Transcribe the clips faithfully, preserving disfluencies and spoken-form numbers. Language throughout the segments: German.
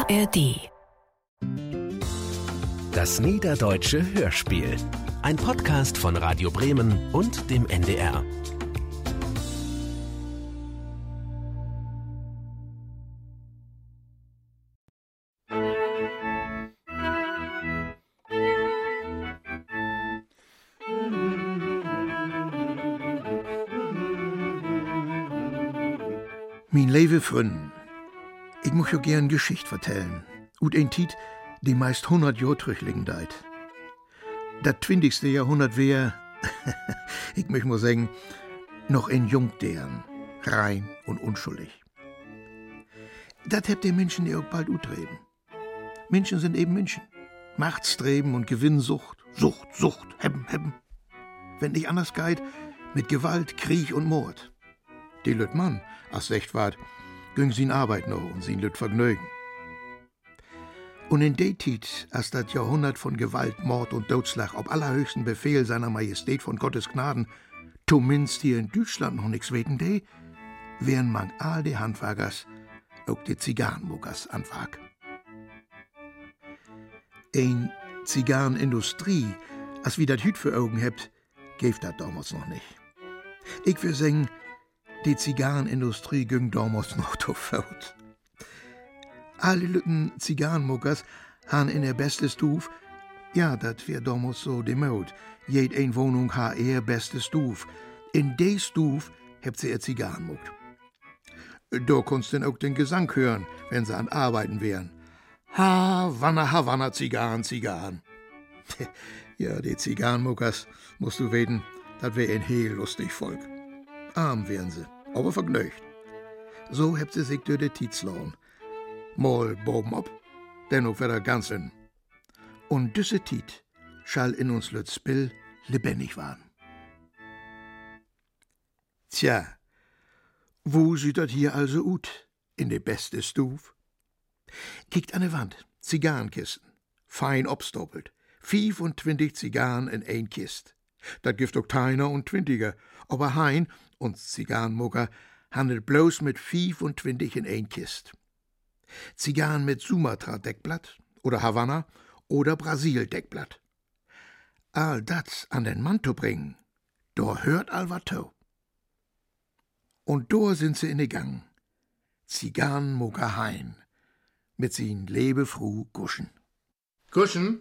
A R D. Das Niederdeutsche Hörspiel. Ein Podcast von Radio Bremen und dem N D R. Mein lieve Fründen, ich muss jo gern Geschichte vertellen. Ut ein Tiet, die meist hundert Jahr zurückliegen deit. Dat zwanzigste Jahrhundert wär, ich möcht mal sagen, noch ein Jungdern, rein und unschuldig. Dat hebt die Menschen ja auch bald utreden. Menschen sind eben Menschen. Machtstreben und Gewinnsucht, Sucht, Sucht, hebben, hebben. Wenn nicht anders geht, mit Gewalt, Krieg und Mord. Die Lüt Mann, als secht ward, güng sin Arbeit noch und sin Lüt Vergnügen. Und in de Tiet, als dat Jahrhundert von Gewalt, Mord und Totschlag auf allerhöchsten Befehl seiner Majestät von Gottes Gnaden, zumindest hier in Deutschland noch nix weten de, wären mang all de Handwerkers, auch de Zigarrenmuckers an Werk. Ein Zigarrenindustrie, als wie dat Hüt für Augen hebt, gäf dat damals noch nicht. Ich will sagen, die Zigarrenindustrie ging damals noch to fort. Alle Lütten Zigarrenmuckers han in der beste Stuf, ja, dat wär damals so de Mode. Jed ein Wohnung ha er beste Stuf. In de Stuf hebt sie er Zigarren muckt. Da konntest denn auch den Gesang hören, wenn sie an Arbeiten wären. Havanna, Havanna, Zigarren, Zigarren. Ja, die Zigarrenmuckers, musst du weten, dat wär ein heel lustig Volk. Arm wären sie, aber vergnügt. So hebt sie sich durch de Tiet slauen. Mal boben ab, dennoch wär er ganz in. Und düsse Tiet schall in uns Lüt Spill lebendig waren. Tja, wo sieht dat hier also ut? In de beste Stuf? Kickt an de Wand, Zigarrenkisten, fein obstoppelt, fünfundzwanzig Zigarren in ein Kist. Dat gift auch Teiner und Twintiger, aber Hein, uns Zigarrenmucker, handelt bloß mit fünfundzwanzig in ein Kist. Zigarren mit Sumatra-Deckblatt oder Havanna oder Brasil-Deckblatt. All dat an den Mann zu bringen, da hört all wat to. Und da sind sie in de Gang. Zigarrenmucker Hein mit sin lebefruh Guschen. Guschen?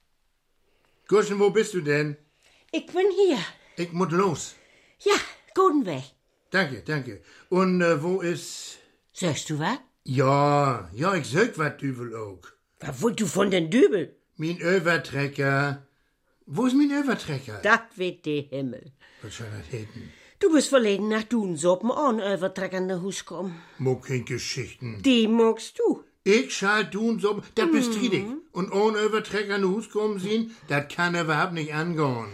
Guschen, wo bist du denn? Ich bin hier. Ich muss los. Ja, guten Weg. Danke, danke. Und äh, wo ist... Sagst du was? Ja, ja, ich sag wat Dübel auch. Was wollt du von den Dübel? Mein Övertrecker. Wo ist mein Övertrecker? Das wird der Himmel. Was soll das hätten? Du bist verleden nach Dunsoppen an Övertrecker in der Hus kommen. Mo kein Geschichten. Die magst du. Ich schall tun so, das bist richtig. Und ohne Övertrecker in den Hus kommen sehen, das kann überhaupt nicht angehen.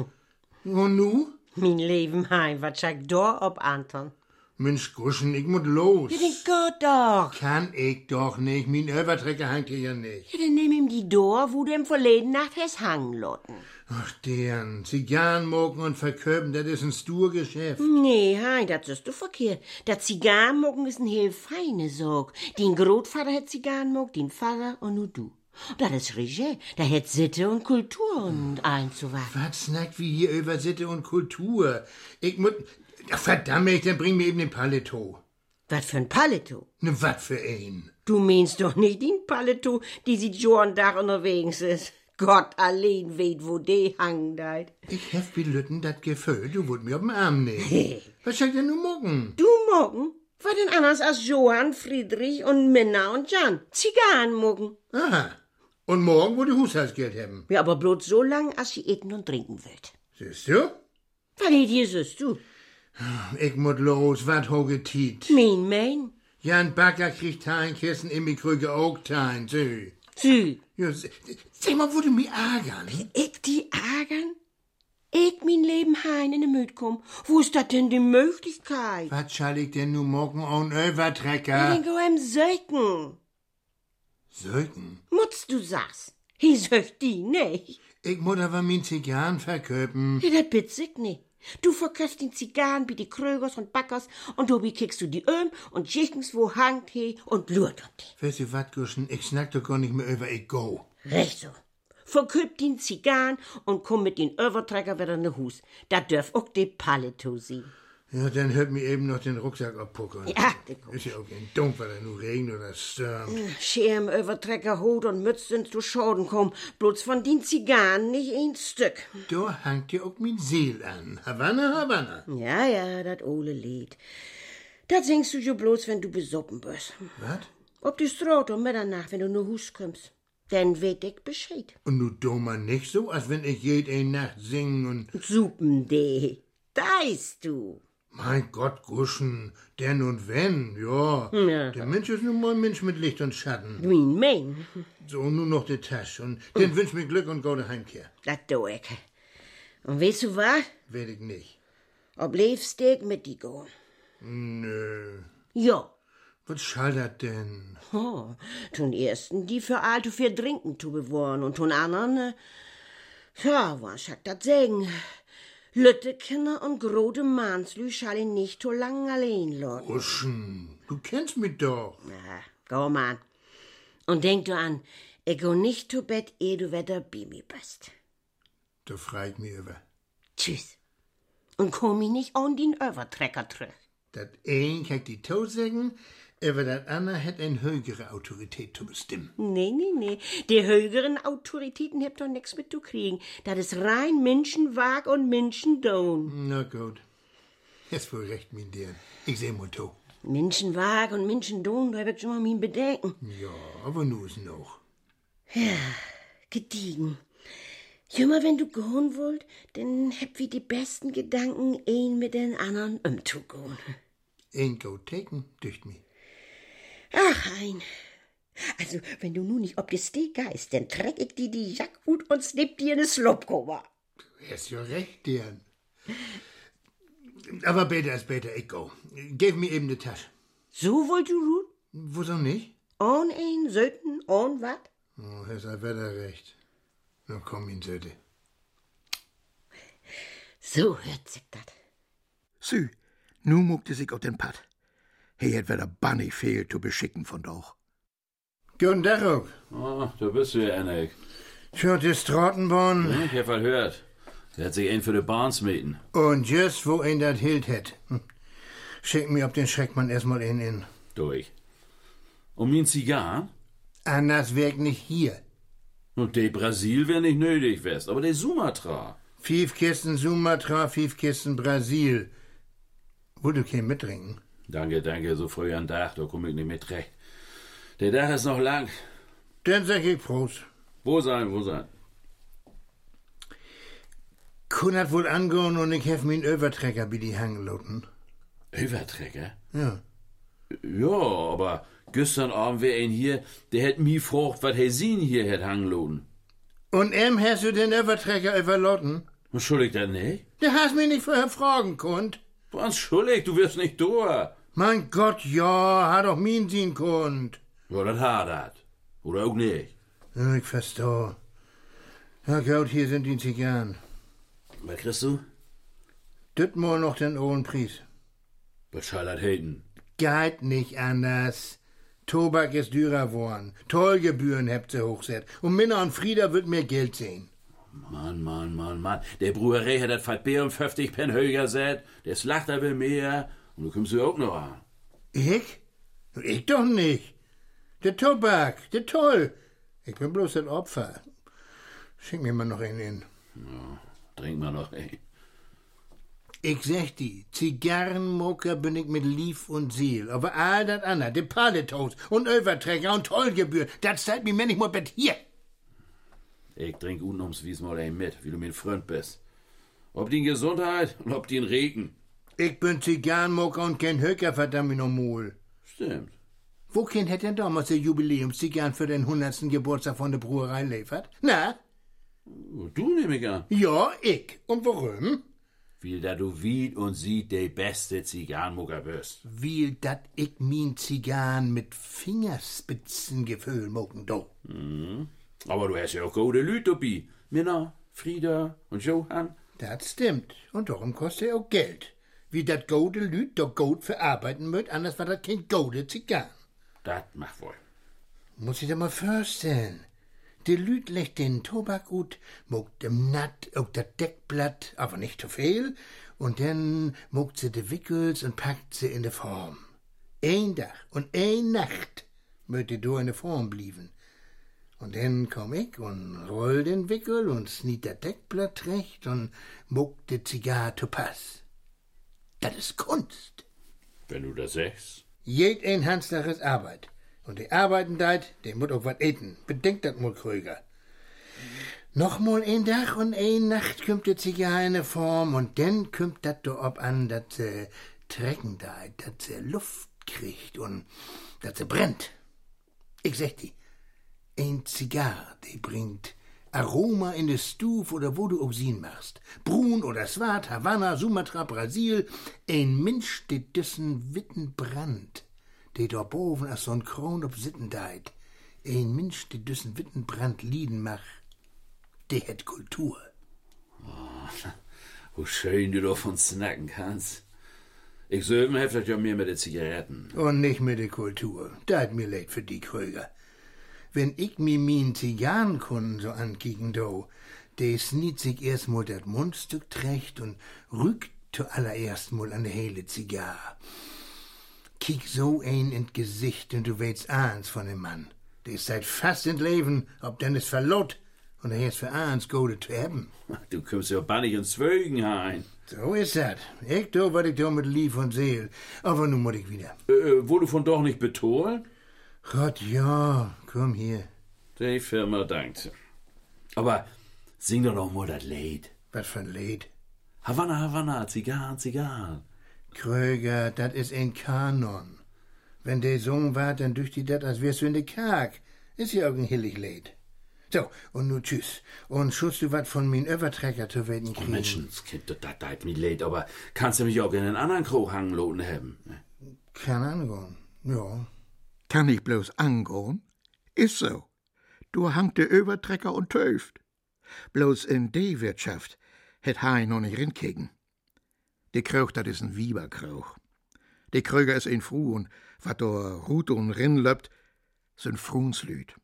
Und nu? Mein Leben heim, was sag da ob Anton? Mensch, Guschen, ich muss los. Ja, den geht doch. Kann ich doch nicht, mein Övertrecker hängt hier ja nicht. Ja, dann nimm ihm die Dor, wo du im verleden Nacht hast hangen lotten. Ach, deren, Zigarren mogen und verköpen, das ist ein Sturgeschäft. Nee, hein, das ist du verkehrt. Das Zigarrenmogen ist ein heel feine Sorg. Den Großvater hat Zigarrenmog, den Vater und nu du. Das ist richtig. Da hat Sitte und Kultur und einzuwarten. Was snackt wie hier über Sitte und Kultur? Ich muss... Ach, verdammt, dann bring mir eben den Paletot. Was für ein Paletot? Ne, wat für ein? Du meinst doch nicht den Paletot, die sieht Johann Dach unterwegs ist. Gott allein weht, wo die hangen deit. Ich hef wie Lütten dat Gefühl, du wollt mir auf den Arm nehmen. Hey. Was sagt denn du morgen? Du morgen? Was denn anders als Johann, Friedrich und Minna und Jan? Zigarren morgen. Aha. Und morgen, wo die Haushaltsgeld haben? Ja, aber bloß so lang, als sie eten und trinken wird. Siehst du? Was hier siehst du? Ich muss los, wat hoge Tiet. Mein mein? Jan Backer kriegt Teinkissen, ich kriege auch Tein, sü. Sü. Ja, sag mal, wo du mich ärgern? Ich die ärgern? Ich mein Leben heim in den Müd komm. Wo ist das denn die Möglichkeit? Was schall ich denn nun morgen an Övertrecker? Ja, dann go hem söken. Söken? Mutz du sagst. Hi söcht die nicht. Ich muss aber mein Zigarren verköpen. Ja, das bitz ich nicht. Du verkaufst den Zigarren wie die Krögers und Backers und dobi kickst du die Öm und jichtens wo hangt he und lurt auf die. Weißt du wat, Gurschen, ich snack doch gar nicht mehr über, ich go. Recht so. Verköp den Zigarren und komm mit den Överträger wieder ne Hus. Da dürf auch de Paleto sein. Ja, dann hört mir eben noch den Rucksack abpuckeln. Ja, der kommt. Ist ja auch ein Dumm, weil er nur regnet oder stürmt. Schirm, Överträger, Hut und Mütz sind zu Schaden kommen. Bloß von den Zigarren nicht ein Stück. Da hangt dir auch min Seel an. Havanna, Havanna. Ja, ja, dat ole Lied. Dat singst du jo bloß, wenn du besoppen bist. Wat? Ob die Straat um Mitternacht, wenn du nur Hus kommst. Dann weet ich Bescheid. Und nu dummer nicht so, als wenn ich jede Nacht sing und... Supen de. Deist du. Mein Gott, Guschen, denn und wenn, ja. Ja. Der Mensch ist nun mal ein Mensch mit Licht und Schatten. Wien mein. So, nur noch die Tasche. Und den wünsch mir Glück und gute Heimkehr. Dat do ich. Und weißt du was? Werd ich nicht. Ob lebst ich mit die go? Nö. Ja. Was schall dat denn? Oh, tun ersten, die für alte für trinken zu bewahren und tun anderen, äh, ja, was schack dat sagen? Lüttekinder und grote Manslü schall ihn nicht so lang allein lassen. Guschen, du kennst mich doch. Na, go man. Und denk du an, ich go nicht zu Bett, ehe du wieder bei mir bist. Da freit mir über. Tschüss. Und komm mich nicht an den Übertrecker zurück. Dat een kann die Tod sagen, aber dat andere hat eine höhere Autorität zu bestimmen. Nee, nee, nee. Die höheren Autoritäten habt doch nix mit zu kriegen. Das ist rein Menschenwag und Menschendon. Na gut. Jetzt wohl recht, mein Dirn. Ich seh mal to. Menschenwag und Menschendon, da hab ich schon mal mein Bedenken. Ja, aber nu ist noch. Gediegen. Jümmer, wenn du gehen wollt, dann hab wir die besten Gedanken, ein mit den anderen umzugehen. Ain't go taken, dücht mi. Ach, ein. Also, wenn du nun nicht ob des geist, dann treck ich dir die Jack ut und snipp dir ne Slopkover. Du hast ja recht, Dirn. Aber besser ist besser, ich go. Gib mir eben die Tasche. So wollt du ruhen? Wieso nicht? On ein, Söten, on wat? Oh, hast er wieder recht. Na komm, mein Söte. So hört sich dat. Sü, nu muckte sich auf den Pad. He hätt wieder bannig fehl zu beschicken von doch. Guten Tag, auch. Oh, da bist du ja, Ennek. Schaut die Stratenborn. Ich hab verhört. Der hat sich ein für die Bahns mieten. Und just wo ihn dat hielt het. Hm. Schick mir ob den Schreckmann erstmal in in. Durch. Und mein Zigarren? Anders wirkt nicht hier. Und de Brasil wär nicht nötig west, aber de Sumatra. Fünf Kisten Sumatra, fünf Kisten Brasil. Wo du kein mittrinken? Danke, danke, so früh an Tag, da komm ich nicht mit recht. Der Tag ist noch lang. Dann sag ich Prost. Wo sein, wo sein? Kunnat wohl angehen und ich hef min Übertrecker wie die Hangloten. Übertrecker? Ja. Ja, aber gestern Abend wär ein hier, der hätt mi gefragt, wat he sien hier hätt hangloten. Und em hast du den Übertrecker überloten? Schuldig das nicht? Du hast mich nicht vorher fragen konnt. Was schuldig, du wirst nicht da. Mein Gott, ja, hat doch min sehen konnt. Ja, das hat dat. Oder auch nicht. Ja, ich versteh. Ja, gut, hier sind die Zigarren. Was kriegst du? Düt mal noch den hohen Preis. Was soll das heiten? Geht nicht anders. Tobak ist dürer worden. Tollgebühren habt ihr hochset. Und Minna und Frieda wird mehr Geld sehen. Mann, Mann, Mann, Mann. Der Brauerei hat das Fallbeer um fünfzig Pen höher set. Der Slachter will mehr. Und du kommst du auch noch an. Ich? Ich doch nicht. Der Tobak, der Toll. Ich bin bloß ein Opfer. Schick mir mal noch einen in. Ja, trink mal noch, ey. Ich sag die, Zigarrenmoker bin ich mit Lief und Seel. Aber all das andere, die Paletos und Überträger und Tollgebühr, das zeigt mir mir nicht mal bet hier. Ich trink unumswies mal ein mit, wie du mein Freund bist. Ob die Gesundheit und ob die Regen. Ich bin Zigarrenmoker und kein Höcker, verdammt nochmal. Stimmt. Wo Kind hätte denn damals der Jubiläumszigarren für den hundertsten Geburtstag von der Brauerei liefert? Na? Du nehme ich an. Ja, ich. Und warum? Weil da du wied und sieht der beste Zigarrenmucker bist. Weil dat ich min Zigarren mit Fingerspitzengefühl mocken do. Mhm. Aber du hast ja auch gute Lüt dabei. Minna, Frieda und Johann. Das stimmt. Und darum kostet er auch Geld. Wie dat gode Lüd doch Gold verarbeiten möcht, anders war das kein gode Zigarren. Dat mach wohl. Muss ich dir mal vorstellen. Die Lüd legt den Tobak ut, mogt dem Natt auch dat Deckblatt, aber nicht zu viel, und dann mogt sie de Wickels und packt sie in de Form. Ein Tag und ein Nacht möcht die do in de Form blieben. Und dann komm ich und roll den Wickel und sniet dat Deckblatt recht und mogt de Zigarre zu Pass. Das ist Kunst. Wenn du das sagst. Jed ein Handstag ist Arbeit. Und die arbeiten deit, der muss auch wat eten. Bedenkt dat mal, Kröger. Nochmal ein Tag und ein Nacht kümmt die Zigarre in der Form und dann kümmt dat do ob an, dat se trecken deit, dat se Luft kriegt und dat se brennt. Ich sag die, ein Zigarre, die bringt Aroma in de Stuf oder wo du auch sien machst. Brun oder Swart, Havanna, Sumatra, Brasil. Ein Mensch, die düssen Witten brannt. Die da boven als so'n Kron ob Sitten deit. Ein Mensch, die düssen Witten brannt Lieden mach. Die het Kultur. Oh, wo schön du davon snacken kannst. Ich söben heftet ja mehr mit den Zigaretten. Und nicht mit der Kultur. Da hat mir leid für die Kröger. Wenn ich mir min Zigarrenkunden so ankicken do, de sniet sich erst mal dat Mundstück trecht und rückt zuallererst mal an de hele Zigarre. Kick so ein ins Gesicht und du weißt ahns von dem Mann. Der ist seit fast in Leben, ob denn es verlot und er ist für ahns gode zu haben. Du kommst ja bannig ins Zwögen ein. So ist dat. Ich do, wat ich do mit Lieb und Seel. Aber nun muss ich wieder. Äh, wurde von doch nicht betonen? Gott, ja, komm hier. Die Firma dankt. Aber sing doch noch mal das Lied. Was für ein Lied? Havanna, Havanna, Zigarren, Zigarren. Kröger, dat is ein Kanon. Wenn der Song war, dann dücht die dat, als wärst du in de Karg. Ist ja auch ein hillig Lied. So, und nu tschüss. Und schutz du wat von min Övertrecker zu werden kriegen. Oh Menschenskind, das deit mir leid, aber kannst du mich auch in einen anderen Krog hangen haben? Kann angehen, ja. Kann ich bloß angehen? Ist so. Du hangt der Übertrecker und töft. Bloß in de Wirtschaft het Hein noch nicht rinkriegen. De Krauch, dat is ein Wieberkrauch. De Kröger is ein Fru und wat da Rut und Rinn löpt, sind Fruenslüd.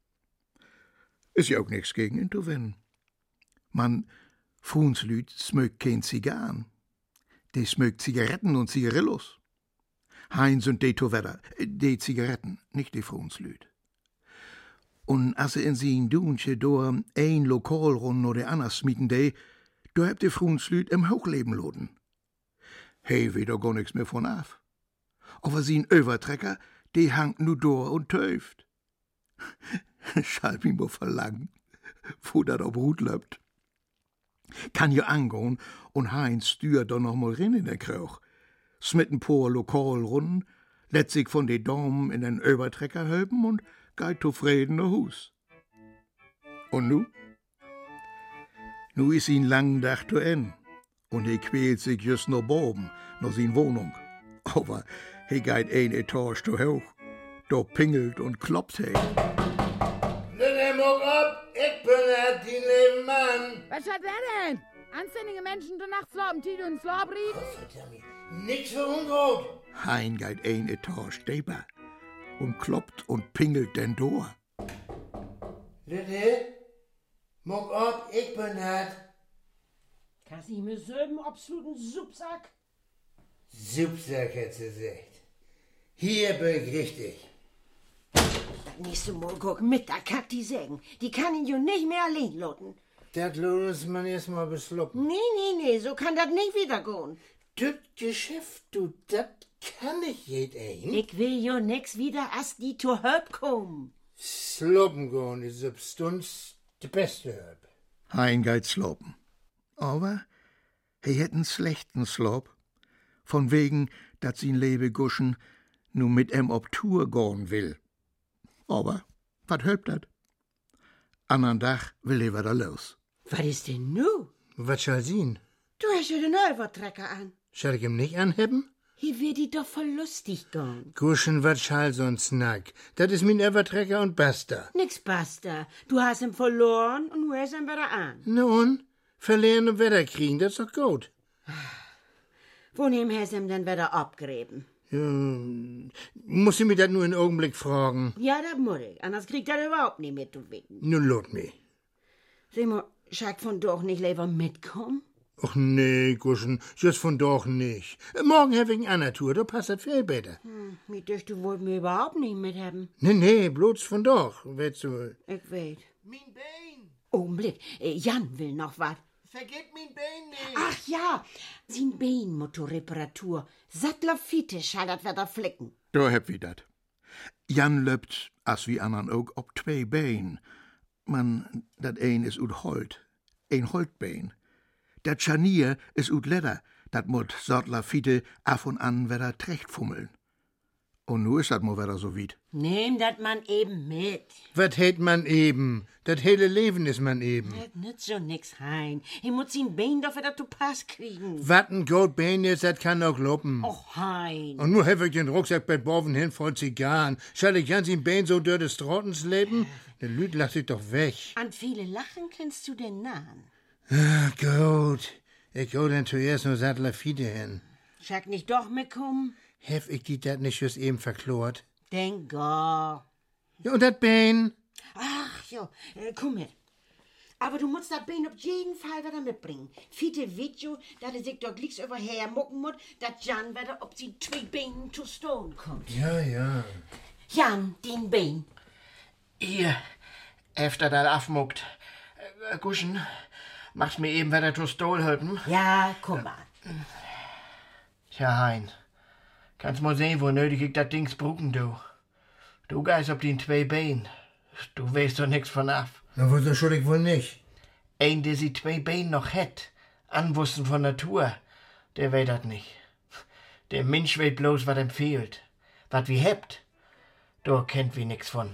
Is ja auch nix gegen ihn zu gewinnen. Man, Fruenslüd smögt kein Zigarren. De smögt Zigaretten und Zigarillos. Hein sind de to wedder, de Zigaretten, nicht de Fruenslüd. Und als sie in sin Dunche do ein Lokal rund oder anders smieten de, do habt de Fruenslüd im Hochleben loden. Hey, wieder gar nix mehr von af. Aber sin Övertrecker, de hangt nu do und töft. Schall mich mal verlangen, wo dat ob Rut löpt. Kann ja angehen und Heinz stürt doch noch mal rein in den Krauch. Smitten paar Lokal runden, lässt sich von de Daumen in den Övertrecker höben und geht zufrieden nach Hus. Und nu? Nu is ihn lang Dach zu Ende. Und er quält sich just noch oben, nach sin Wohnung. Aber er geht ein Etage zu hoch. Da pingelt und klopft er. Lütte, muck ab, ich bin der die Mann. Was hat er denn? Anständige Menschen, du nachts loben, die du ins Lob rieden? Nix für Unkraut. Hein geht ein Etage deeper und kloppt und pingelt den Door. Lütte, muck ab, ich bin der. Kannst du mir selben absoluten Subsack? Subsack, hat sie gesagt. Hier bin ich richtig. Nächste Mal guck mit, da kackt die Sägen. Die kann ihn ja nicht mehr allein loten. Das muss man erst mal besluppen. Nee, nee, nee, so kann das nicht wieder gehen. Das Geschäft, du, das kann ich jed ein. Ich will ja nix wieder, als die zu Hölp kommen. Sloppen gehen ist Substanz die beste Hölp. Hein geht slopen. Aber er hätt einen schlechten Slop, von wegen, dat sin Lebe guschen nu mit em ob Tour gorn will. Aber, wat hölpt dat? Andern Dach will er wieder los. Was ist denn nu? Was soll sien? Du hast ja den Übertrecker an. Soll ich ihm nicht anheben? Hier wird die doch voll lustig gehen. Guschen, wat schall so'n Snack? Das ist min Übertrecker und basta. Nix basta. Du hast ihn verloren und du hast ihn wieder an. Nun, Verlieren und Wetter kriegen, das ist doch gut. Wo nehmen Herr ihm denn wieder abgräben? Ja, muss ich mir das nur einen Augenblick fragen? Ja, das muss ich. Anders kriegt er überhaupt nicht mit, du Wicken. Nun lot mich. Sag mal, Schack von doch nicht lieber mitkommen? Ach nee, Guschen, just von doch nicht. Morgen habe ich eine andere Tour, da passt das viel besser. Hm, mir dürft du wohl mir überhaupt nicht mithaben. Nee, nee, bloß von doch, weißt du. Ich weiß. Mein Bein! Augenblick, äh, Jan will noch was. Vergiss mein Bein nicht! Ach ja, sin Beinmotorreparatur. Sattlerfiete schallert wer da flicken. Da hab wie dat. Jan löpt, as wie andern ook, op twee been. Man, dat een is uit Holt. Een Holtbeen. Dat Scharnier is uit Leder. Dat moet Sattlerfiete af und an wieder trechtfummeln. Und nu is dat mo wieder so weit. Nehm dat man eben mit. Was hätt man eben? Das hele Leben ist man eben. Das nützt so nix hein. Ich muss sin Bein doch wieder zu Pass kriegen. Was ein gut Bein ist, das kann auch loppen. Och hein. Und nur hab ich den Rucksack bei Boven hin voll Zigarren. Schall ich ganz in Bein so durch des Trottens leben? Der Lüd lacht sich doch weg. An viele Lachen kennst du den Nahen. Ach gut, ich go dann zuerst nur Sattlerfiete hin. Schack nicht doch mitkommen? Hef ich die dat nicht just eben verklort? Denk gar. Ja, und dat Bein? Ach jo, äh, komm mit. Aber du musst das Bein auf jeden Fall wieder mitbringen. Fiete Video, dass er sich dort links überher mucken muss, dass Jan wieder ob sie zwei Beinen zu Stone kommt. Ja, ja. Jan, den Bein. Hier, efter dat afmuckt. Äh, Guschen, machst mir eben wieder zu Stol helfen? Ja, komm mal. Tja, Hein. Kannst mal sehen, wo nötig ich dat Dings brucken, du. Du geist ob den zwei Beinen. Du weißt doch nix von af. Na, was schuld ich wohl nicht? Ein, der sie zwei Beine noch hätt, anwussten von Natur, der weet dat nicht. Der Mensch weet bloß, wat ihm fehlt. Wat wie hebt, da kennt wie nix von.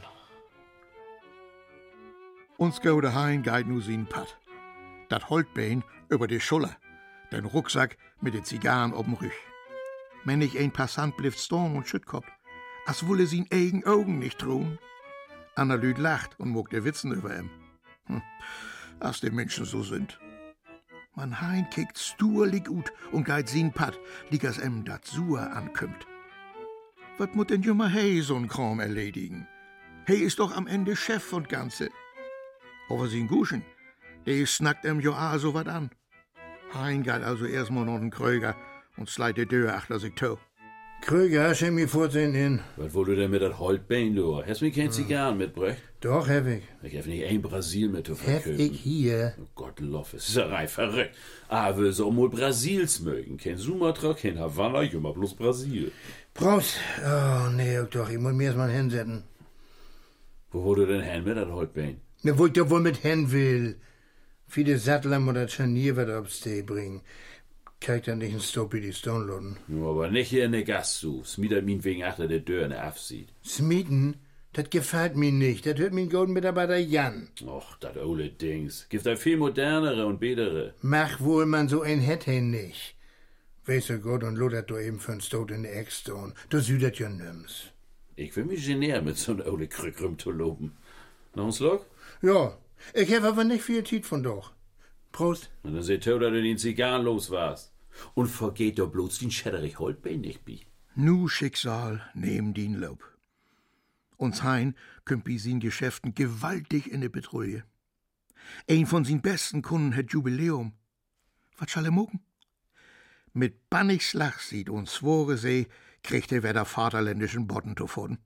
Uns gode Hein geit nu sin Pad. Dat Holtbein über die Schulter, den Rucksack mit den Zigarren ob'm Rüch. Wenn ich ein Passant blieft storm und schüttkoppt, als wolle sin eigen Augen nicht truhen. Anna Lüd lacht und mogt der Witzen über ihm. Hm, als die Menschen so sind. Man Hein kickt sturlig ut und geit sin Pad, lieg as em dat Sur ankümmt. Wat mut denn jummer Hey so'n Kram erledigen? Hey ist doch am Ende Chef und Ganze. Aber sin Guschen, der snackt em jo a so wat an. Hein geit also erstmal noch den Kröger und sleit die Tür achter sich to. Kröger, schau mir vorsehen hin. Was wollt du denn mit dat Holtbein, du? Hast mir kein Zigarren mitgebracht? Doch, hab ich. Ich hab nicht ein Brasil mit zu Hab verkaufen. ich hier. Oh Gott, loff, es ist ja rein verrückt. Ah, will so mal Brasils mögen. Kein Sumatra, kein Havanna, jummer bloß Brasil. Prost. Oh, nee, doch, ich muss mir erst mal hinsetzen. Wo wollt du denn hin mit dat Holtbein? Ne, wo ich doch wohl mit hin will. Viele Sattler oder Scharnier wird aufs Tee bringen. Kann ich dann nicht einen Stoppie die Stone loden? Ja, aber nicht hier in der Gaststube. Smieder min wegen achter der Tür in der Afsieht. Smieten? Das gefällt mir nicht. Das hört mein golden Mitarbeiter Jan. Och, dat ole Dings. Gibt da viel modernere und betere. Mach wohl man so ein hätte nicht. Weiß ja Gott und lodert du eben für'n Stot in der Eckstone. Du südet ja nimm's. Ich will mich genäher mit so'n ole Krück rum zu loben. Noch ein Slug? Ja, ich hab aber nicht viel Tiet von doch. Prost. Und dann seht ihr, dass du den Zigarren los warst. Und vergeht doch bloß den Schädderich Holtbein nicht bi. Nu Schicksal nehm din Lob. Uns Hein kümmt bi sin Geschäften gewaltig in de Betrouille. Ein von sin besten Kunden hat Jubiläum. Was schall er mucken? Mit Bannigsschlag sieht uns swore See, kriegt er wieder vaterländischen Botten davon.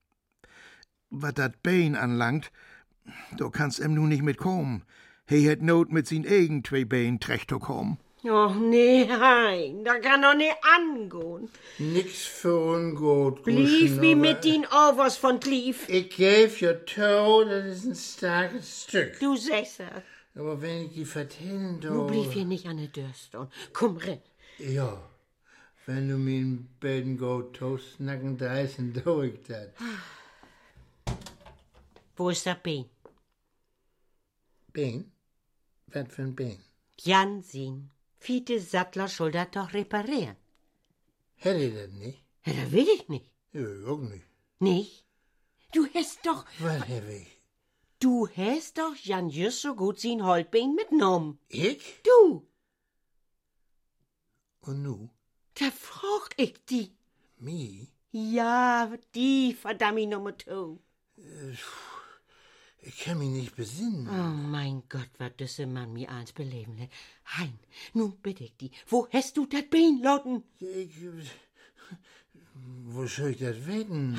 Was dat Bein anlangt, da kannst em nu nicht mitkommen. He hat Not mit sin eigen zwei Bein trecht zu kommen. Och nee, Hein, da kann doch nicht angehen. Nix für ungut. Blieb wie mit den Overs von Klief. Ich gäf ja to, das ist ein starkes Stück. Du Sechser. Aber wenn ich die vertellen, Du du... blieb hier nicht an der Dörstone. Komm rein. Ja, wenn du mir in beiden go toast snacken, da ist ein durch das. Wo ist der Bein? Bein? Was für ein Bein? Jan sehen. Fiete Sattler schuldet doch reparieren. Hätte ich das nicht? Ja, das will ich nicht. Ja, auch nicht. Nicht? Du hast doch... Was hab ich? Du hast doch Jan just so gut sein Holbein mitgenommen. Ich? Du, Und nu? da frag ich die. Mi? Ja, die, verdammt Nummer two. Ich kann mich nicht besinnen. Oh mein Gott, wat düsse Mann mir eins beleben lässt. Hein, nun bitte ich die, wo hast du dat Bein lotten? Ich, wo soll ich das weten?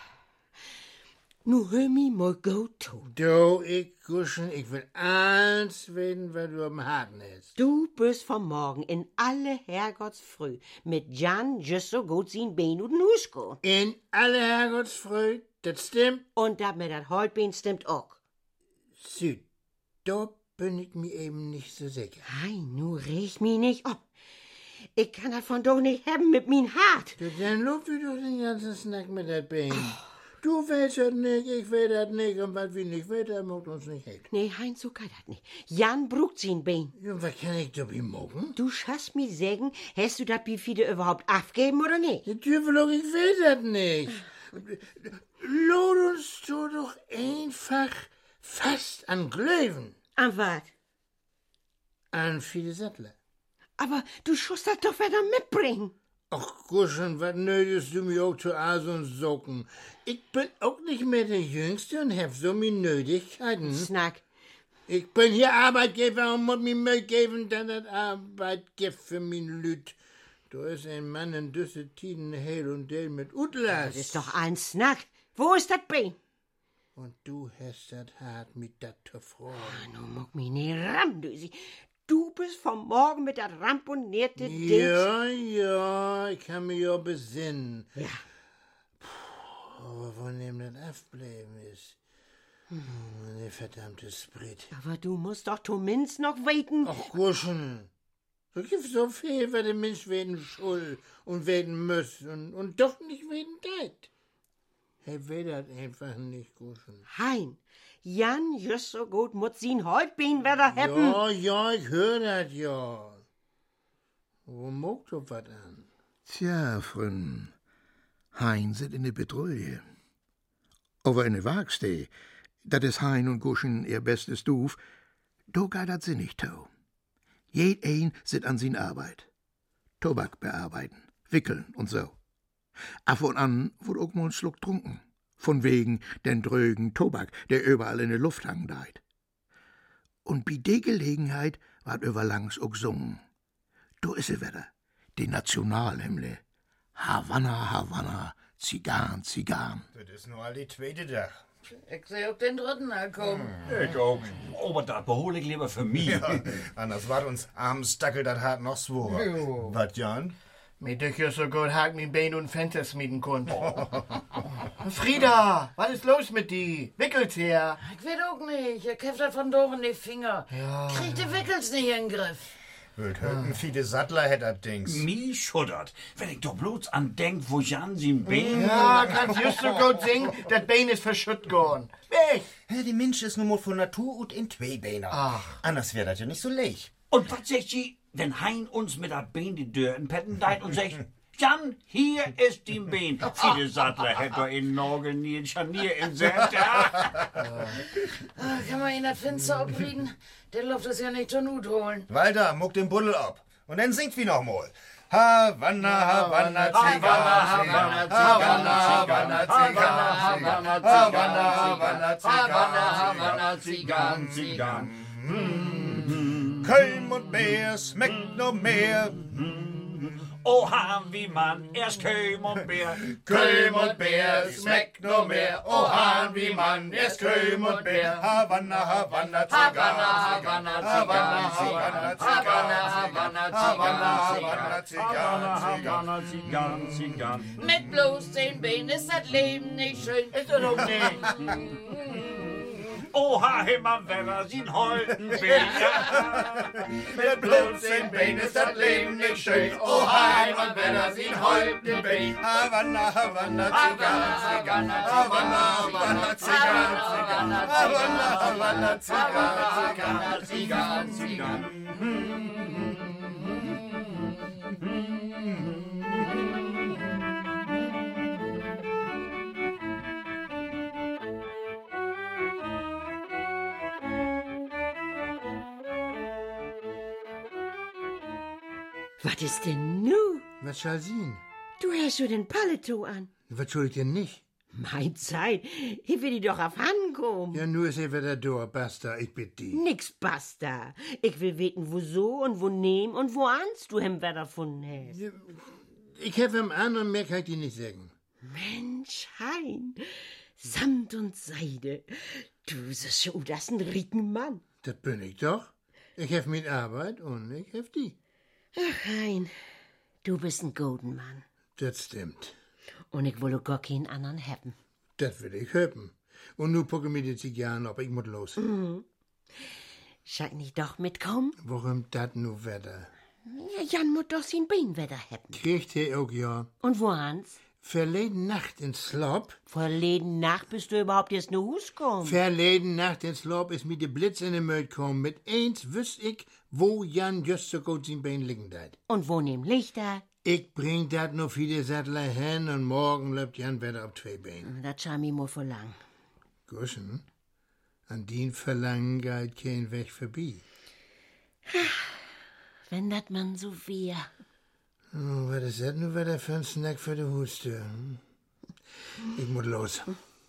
Nu hör mi mal gut zu. Du, ich Guschen, ich will eins weten, was du am Haken hast. Du bist vom Morgen in alle Herrgottsfrüh mit Jan just so gut sein Bein und Nusko. In alle Herrgottsfrüh, das stimmt. Und dat mit dat Holbein stimmt auch. Süd, da bin ich mir eben nicht so sicher. Hein, nu reg mi nicht ab. Ich kann davon doch nicht haben mit min Hart. Du, dann lob du doch den ganzen Snack mit der Bein. Du weißt das nicht, ich weiß das nicht, und was wir nicht wissen, das macht uns nicht helfen. Nee, Hein, so kann dat nicht. Jan brucht sein Bein. Ja, was kann ich da mogen? Du schaffst mir sagen, hast du dat Bifide überhaupt abgeben oder nicht? Natürlich, ich will das nicht. Lot uns du doch einfach fast an Glöwen. An wat? An viele Sattler. Aber du schust dat doch wieder mitbringen. Ach, Guschen, was nötigst du mir auch zu Aas und Socken? Ich bin auch nicht mehr der Jüngste und hab so mi Nötigkeiten. Snack. Ich bin hier Arbeitgeber und muss mir Müll geben, dass das Arbeit gibt für min Lüt. Da ist ein Mann in düsse Tiden hell und del mit Utlas. Das ist doch ein Snack. Wo ist dat Bein? Und du hast das hart mit dat Tefror. Nu muck mi ne Ramdösi. Du bist vom Morgen mit der ramponierte Dings. Ja, ja, ich kann mich ja besinnen. Ja. Puh, aber von dem das abbleben ist. Hm, der verdammte Sprit. Aber du musst doch zumindest noch weten. Ach, Guschen. Es gibt so viel, was der Mensch werden schuld und werden muss und, und doch nicht werden geht. Er will das einfach nicht, Guschen. Hein, Jan just so gut muss sein Holbein wieder haben. Ja, ja, ich höre das ja. Wo mogt du was an? Tja, Frün, Hein sind in der Petrouille. Aber in der Werkstätte, dat is Hein und Guschen ihr bestes Duf, do geht dat sie nicht tau. Jed ein sit an sin Arbeit. Tobak bearbeiten, wickeln und so. Af und an wurde auch mal ein Schluck trunken. Von wegen den drögen Tobak, der überall in der Luft hangen deit. Und bei der Gelegenheit ward überlangs auch gesungen. Do is sie wieder, die Nationalhymne. Havanna, Havanna, Zigarren, Zigarren. Das ist nur all die zweite Tag. Ich seh auch den dritten ankommen. Ich auch. Aber das behole ich lieber für mich. Ja, anders war uns armes Dackel das hart noch sworen. Was, Jan? Mir dünkt ja so gut, hakt mein Bein und Fenster schmieden konnt. Frieda, was ist los mit die? Wickelt's her? Ich weiß auch nicht. Ich hab das von doof in die Finger. Ja. Krieg die Wickels nicht in den Griff. Wird hörten viele Sattler hätt das Dings. Mi schuddert, wenn ich doch bloß an denk, wo Jan sein Bein... Ja, kannst just so gut singen, das Bein ist verschütt gorn. Weg! Ja, die Mensch ist nun mal von Natur und in zwei Beiner. Ach. Anders wär das ja nicht so leicht. Und was sagt sie, wenn Hein uns mit der Bein die Dörren petten deit und sagt, Jan, hier ist die Bein. Viele Sattler hätt doch in Norgel nie ein Scharnier im Set. Ja. Ah, kann man ihn das Fenster abrieden? Der Luft ist ja nicht zur Not holen. Walter, muck den Buddel ab. Und dann singt wie noch mal. Havanna, Havanna, Zigarren, Havanna, Havanna, Zigarren, Havanna, Havanna, Zigarren, Zigarren, Zigarren. Köln und Meer schmeckt noch mehr. Oha, wie man erst Köln und Bär. Köln und Bär schmeckt noch mehr. Oha, wie man erst Köln und Bär. Havanna, Havanna, Zigarren, Havanna, Havanna, Havanna, Zigarren, Havanna, Havanna, Zigarren, Zigarren. Mit bloß zehn Beinen ist das Leben nicht schön. Ist das auch nicht? Oha, Himmel, wer war sin holden Bein. Mit bloß zehn Beinen ist das Leben nicht schön. Oh, Heimat, wenn er sie heute Bein. Havanna, Havanna, Zigarren, Zigarren. Havanna, Havanna, Zigarren, Zigarren. Havanna, Havanna, Zigarren, Zigarren, Zigarren. Was ist denn nu? Was soll sein? Du hast schon den Paletot an. Was soll ich denn nicht? Mein Zeit, ich will die doch auf Hand kommen. Ja, nur ist er wieder da, basta, ich bitte dich. Nix basta. Ich will wissen, wo so und wo nehm und wo ans du hem wer davon hast. Ja, ich hab ihm an und mehr kann ich dir nicht sagen. Mensch, Hein, Samt und Seide. Du siehst schon, das ist ein rieken Mann. Das bin ich doch. Ich hab mit Arbeit und ich hab die. Ach, Hein, du bist ein golden Mann. Das stimmt. Und ich will auch gar keinen anderen haben. Das will ich hören. Und nu pucke mir die Zigarren ab, ich muss los. Mhm. Schall ich nicht doch mitkommen? Warum dat nu wetter? Ja, Jan muss doch sein Bein wieder haben. Kriegt er auch, ja. Und wo, Hans? Verleden Nacht ins Slop. Verleden Nacht bist du überhaupt erst nach Hus gekommen? Verleden Nacht ins Slop ist mir der Blitz in den Möd gekommen. Mit eins wüsst ich, wo Jan just so gut sein Bein liegen dat. Und wo nehm Lichter? Ich bring dat noch für die Sattler hin und morgen läuft Jan wieder auf zwei Beinen. Das schau mir mal verlang. Guschen, an den Verlangen geht kein Weg vorbei. Wenn dat man so wär. Oh, was ist das nun wieder für ein Snack für die Hustür? Hm? Ich muss los.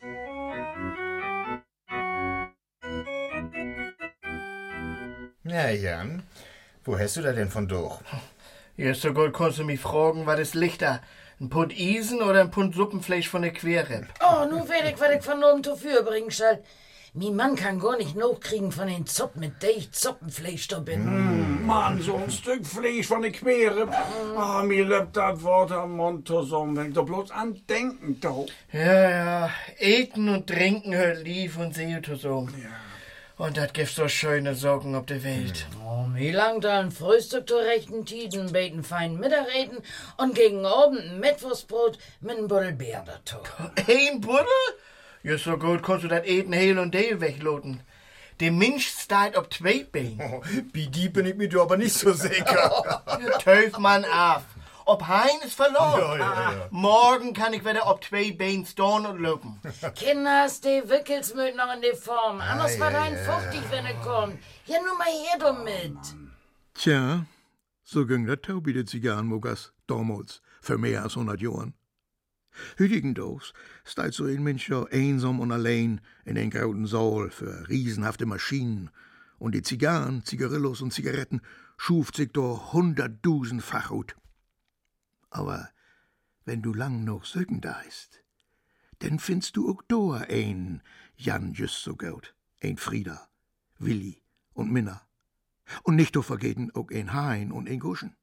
Ja, Jan, wo hast du da denn von durch? Erst so gut kannst du mich fragen, was ist Lichter? Ein Pund Isen oder ein Pund Suppenfleisch von der Querripp? Oh, nun werd ich, was ich von oben dafür bringen soll. Mein Mann kann gar nicht nachkriegen von den Zopp mit der ich Zoppenfleisch da bin. Mm, Mann, so ein Stück Fleisch von der Quere. Ah, mir lebt das Wort am Mund zusammen. Wenn du bloß an denken, doch. Ja, ja, eten und trinken hört lief und seelt zusammen. Ja. Und das gibt so schöne Sorgen auf der Welt. Oh, wie lang da ein Frühstück zur rechten Tiden, beten fein Mittagreden und gegen Abend ein Mittwochsbrot mit einem Buddel Beer dazu. Ein Buddel? Ja, so gut kannst du das Eten heil und heil wegloten. Der Mensch steht auf zwei Beinen. Oh, bei die bin ich mir da aber nicht so sicher. Ja, töf man auf. Ob Hein ist verloren. Ja, ja, ja. Morgen kann ich wieder auf zwei Beinen stehen und laufen. Kinders, die wickels mögt noch in die Form. Anders Ah, war ja, dein ja. fuchtig, wenn er kommt. Ja, nun mal her damit. Tja, so ging das Taubi de Zigarrenmuggers damals, für mehr als hundert Jahren. Hütigen Dos steht so ein Mensch ja einsam und allein in den grauen Saal für riesenhafte Maschinen, und die Zigarren, Zigarillos und Zigaretten schuft sich da hunderttausendfach ut. Aber wenn du lang noch sögen da ist, dann findest du auch da ein Jan just so gut, ein Frieda, Willi und Minna. Und nicht zu vergeten auch ein Hein und ein Guschen.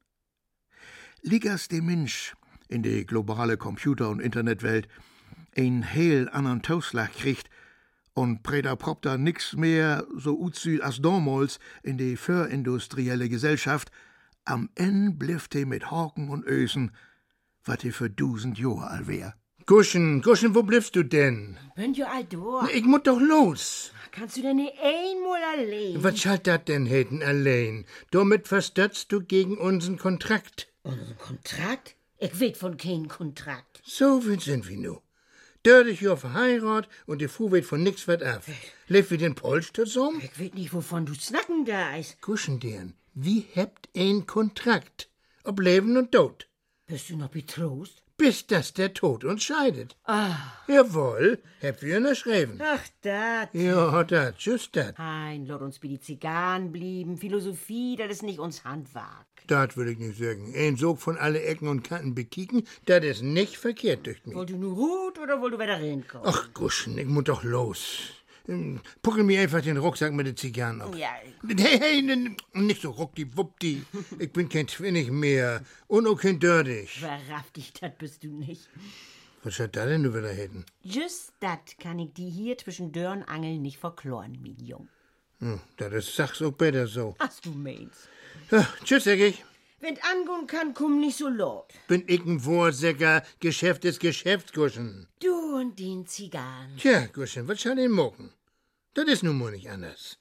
Liegers der Mensch in die globale Computer- und Internetwelt ein heil anderen Tauslag kriegt und Preda propter nix mehr so uzül als damals in die vorindustrielle Gesellschaft, am Ende blifft he mit Haken und Ösen, wat he für dusend Jahre all wär. Guschen, Guschen, wo bliffst du denn? Bin ja all da. Ich muss doch los. Kannst du denn nicht einmal allein? Was schalt dat denn hätten allein? Damit verstötzt du gegen unseren Kontrakt. Unseren Kontrakt? Ich weet von keinem Kontrakt. So weit sind wir nu. Dördig Jahr verheiratet und die Fu weet von nix wat ab. Lebt wie den Polsch zusammen? Ich weet nicht, wovon du snacken da ist. Guschen deren, wie hebt ein Kontrakt? Ob Leben und Tod. Bist du noch betrost? Bis dass der Tod uns scheidet. Ah. Jawohl, habt wir unterschrieben. Ach, dat. Ja, dat, just dat. Nein, lass uns bei die Zigarren blieben. Philosophie, das ist nicht uns Handwerk. Dat will ich nicht sagen. Ein Sog von alle Ecken und Kanten bekicken, dat ist nicht verkehrt durch mich. Wollt du nur gut oder wollt du wieder reinkommen? Ach, Guschen, ich muss doch los. Hm, Puckel mir einfach den Rucksack mit den Zigarren auf. Ja. Hey, hey, n- nicht so ruckdi-wuppdi. Ich bin kein Twinnig mehr und auch kein Dördig. Wahrhaftig, das bist du nicht. Was hat da denn du wieder hätten? Just dat kann ich die hier zwischen Dörr und Angel nicht verkloren, mein Jung. Hm, das ist sag's auch besser so. Was du meinst. Ja, tschüss, sag ich. Wenn angehen kann, komm nicht so laut. Bin ich ein Vorsäcker, Geschäft ist Geschäft, Guschen. Du und den Zigarren. Tja, Guschen, was soll denn mocken? Das ist nun mal nicht anders.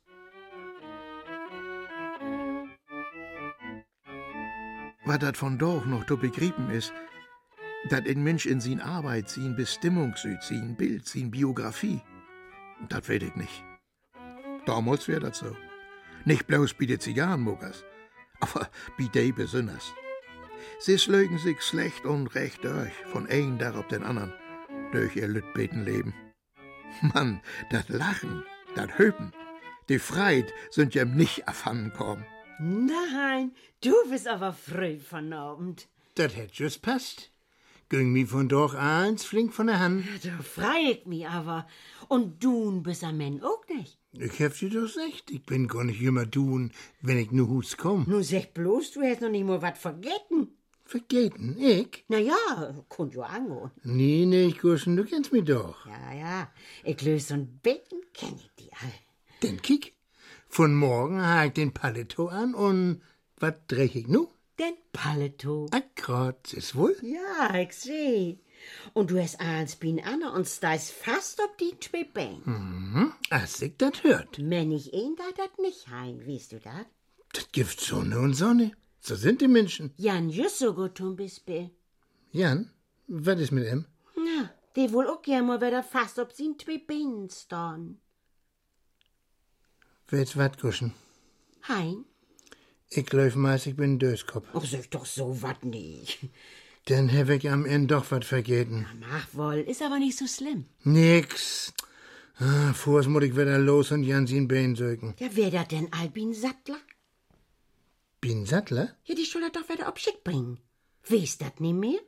Was dat von doch noch zu begrieben ist, dat ein Mensch in sin Arbeit, sin Bestimmung süd, sin Bild, sin Biografie, dat weet ich nicht. Damals wär dat so. Nicht bloß bei de Zigarrenmuggers, aber bei de besonders. Sie schlügen sich schlecht und recht durch, von ein Tag auf den anderen, durch ihr Lütbetenleben. Mann, das Lachen, das Höpen, die Freit sind ja nicht erfangen. Nein, du bist aber früh von Abend. Das hätt just passt. Ging mi von doch eins flink von der Hand. Da freu ich mich aber. Und du bist am Mann auch nicht. Ich hab dir doch gesagt, ich bin gar nicht immer tun, wenn ich nu Hus komm. Nun sag bloß, du hast noch nicht mal wat vergessen. Vergeten, ich? Na ja, konnt jo angehen. Nee, nee, Gurschen, du kennst mich doch. Ja, ja, ich löse und Betten kenn ich die all. Denn kick, von morgen ha ich den Paletot an und wat dreh ich nu? Den Paletot. Akkurat, ist wohl? Ja, ich seh. Und du hast eins bin Anna und steist fast ob die zwei Beine. Mhm, als ich dat hört. Wenn ich ihn da dat nicht hein, weißt du dat? Das gibt Sonne und Sonne. So sind die Menschen. Jan, just so gut um bist be. Jan, was ist mit ihm? Na, die wohl auch gern mal wieder fast ob sie zwei Beinen stehen. Willst wat kuschen? Hein? Ich läuf meist, ich bin Döskopf. Ach, sag doch so wat nicht. Dann hab ich am Ende doch wat vergeten. Mach wohl, ist aber nicht so schlimm. Nix. Ah, vor's muss ich wieder los und Jan sin Bein sögen. Ja, wer da denn Albin Sattler? Bin Sattler? Ja, die soll er doch wieder ob Schick bringen. Weißt dat nicht mehr?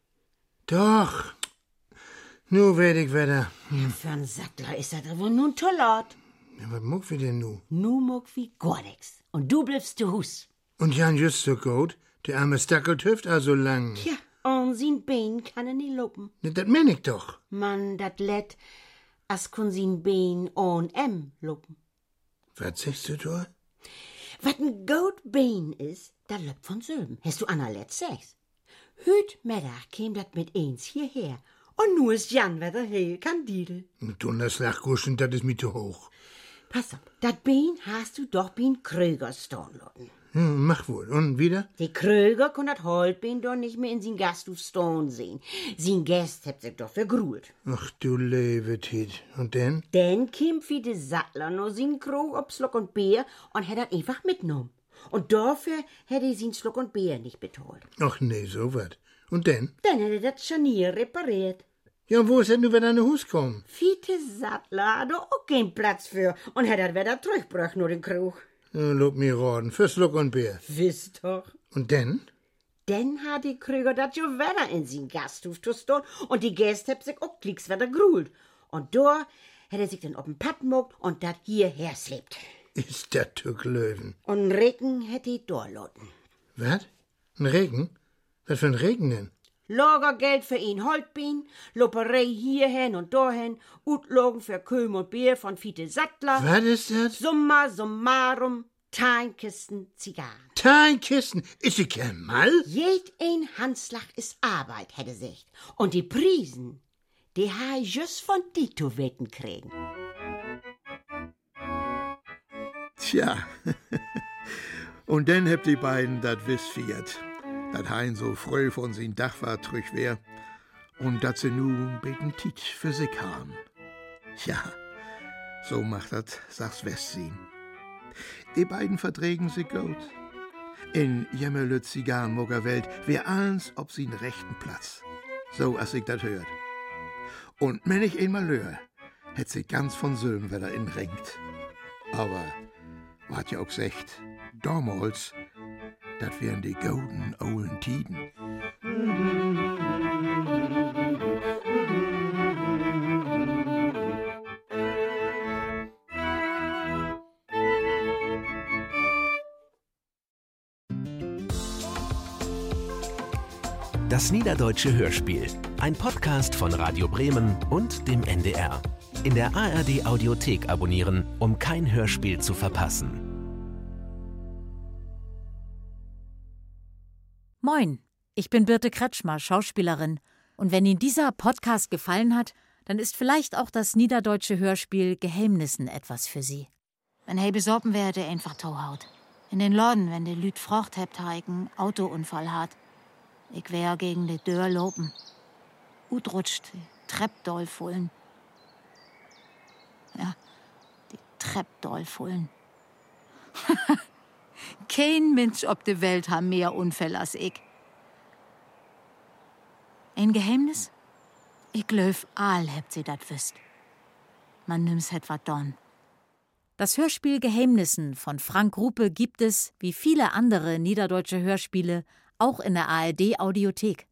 Doch. Nu werd ich wieder. Ja, für einen Sattler ist er da wohl nun tollert. Ja, was muck wir denn nu? Nu muck wie gar nix. Und du bleibst zu Hus. Und Jan just so gut? Der arme Stackelt hüft also lang. Ja, und sin Bein kann er nicht lopen. Ne, dat mein ich doch. Man, dat let, as kun sin Bein on em lopen. Was sagst du da? Wat ein gut Bein is, da löpt von Sülben. Hast du Anna let sechs? Hüt Mittag käm dat mit eins hierher. Und nu is Jan wieder hell Kandidel. Donnerslag, Gurschen, dat is mir zu hoch. Pass auf, dat Bein hast du doch bin Kröger stehen lassen. Hm, mach wohl. Und wieder? Die Kröger kon dat Holtbein doch nicht mehr in sin Gasthof stehen sehen. Sin Gäst hebt sich doch vergrult. Ach du Lebetit. Und denn? Denn kim wie de Sattler no sin Krog ob Slock und Beer und hätt dat einfach mitnommen. Und dafür hätte er sin Slock und Beer nicht betalt. Ach nee, so wat. Und denn? Dann hätte er dat Scharnier repariert. Ja, und wo ist denn nu wieder in Hus kommen? Fiete Sattler hat doch auch keinen Platz für und hätt dat wieder zurückgebracht, nur den Krug. Ja, lob mir raten, für Slock und Beer. Wisst doch. Und denn? Denn hat die Krüger dat jo wieder in sin Gasthof tustun und die Gäste heb sich auch klicks wieder grult. Und da hätt er sich dann ob'n Papp mogt und dat hierher slebt. Ist dat Tück Löwen? Und Regen hätt die dorloten. Was? Ein Regen? Was für ein Regen denn? Lagergeld für ihn Holtbein, Lopperei hierhin und dahin, Utlogen für Köhm und Bier von Fiete Sattler. Was ist das? Summa summarum, Teinkisten Zigarren. Teinkisten? Ist sie kein Mal? Jed ein Handslag ist Arbeit, hätte sich. Und die Priesen, die ha ich just von Dito wetten kriegen. Tja, und dann habt die beiden dat wiss fiert, dat Hein so früh von sin Dach war trüch wär und dat sie nu beten Tit für sich haben. Ja, so macht dat, sag's Westsien. Die beiden verträgen sich gut. In jemmerlüt Zigarrenmoger Welt wär alles ob sin rechten Platz. So as ich dat hört. Und wenn ich einmal löhr, hätt sie ganz von Sülm wieder in ringt. Aber wat ja auch gesagt, damals, dat wären die golden olden Tiden. Das Niederdeutsche Hörspiel. Ein Podcast von Radio Bremen und dem N D R. In der A R D Audiothek abonnieren, um kein Hörspiel zu verpassen. Moin, ich bin Birte Kretschmer, Schauspielerin. Und wenn Ihnen dieser Podcast gefallen hat, dann ist vielleicht auch das niederdeutsche Hörspiel Geheimnissen etwas für Sie. Wenn hey besorgen wäre, der einfach tauhaut. In den Laden, wenn der Lüd Frocht hebt, heiken Autounfall hat. Ich wär gegen die Dörr lopen. Ut rutscht, die Trepp doll fullen. Ja, die Trepp doll fullen. Kein Mensch ob de Welt ha mehr Unfälle als ich. Ein Geheimnis? Ich glaub, all habt sie dat wisst. Man nimm's het wat don. Das Hörspiel Geheimnissen von Frank Rupe gibt es, wie viele andere niederdeutsche Hörspiele, auch in der A R D Audiothek.